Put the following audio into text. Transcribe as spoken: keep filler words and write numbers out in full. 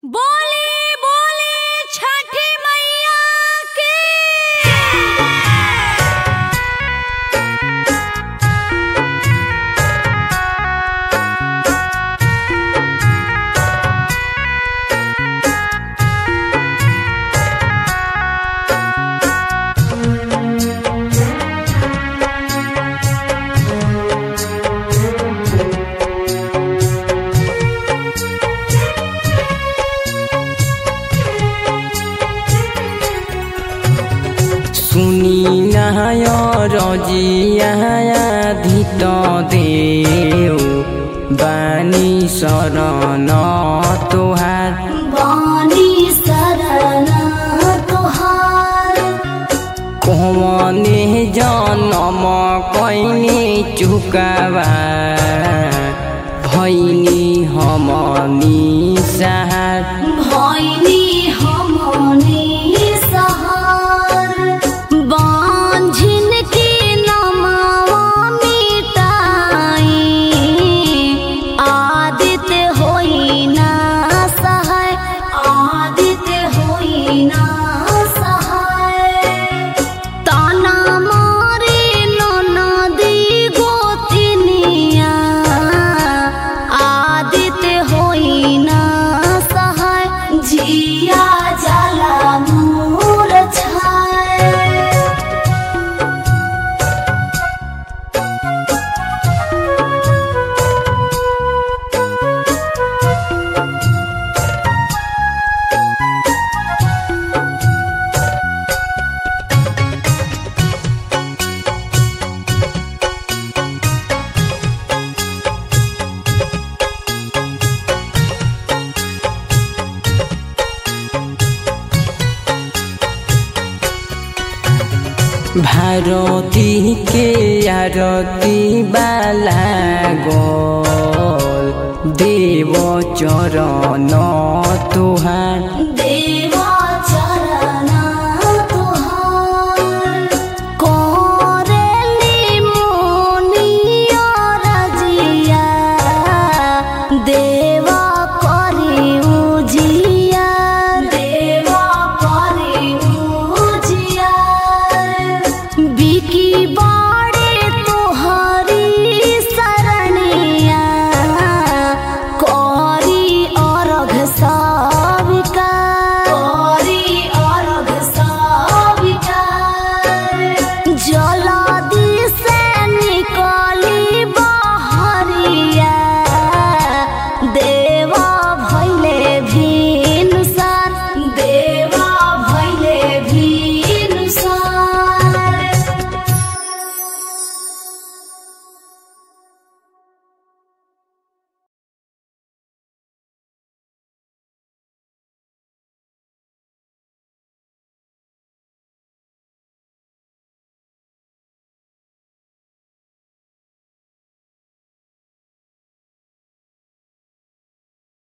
बोली बोली छठी मैया की। सुनी नय रजिया धित देव बानी शरण तोहार बानी शरण तोहार कौने जन्म कैनी चुकावा भैनी हमनी सहार भैनी हमनी सहार बांझिन के नमवा मिटाई आदित्य होई ना सहाय आदित्य होई ना सहाय ताना मारे ननदी गोतिनिया आदित्य होई ना सहाय जिया जला नूर छाय। भारती के आरती बाला गोल देव चरण तुहार देव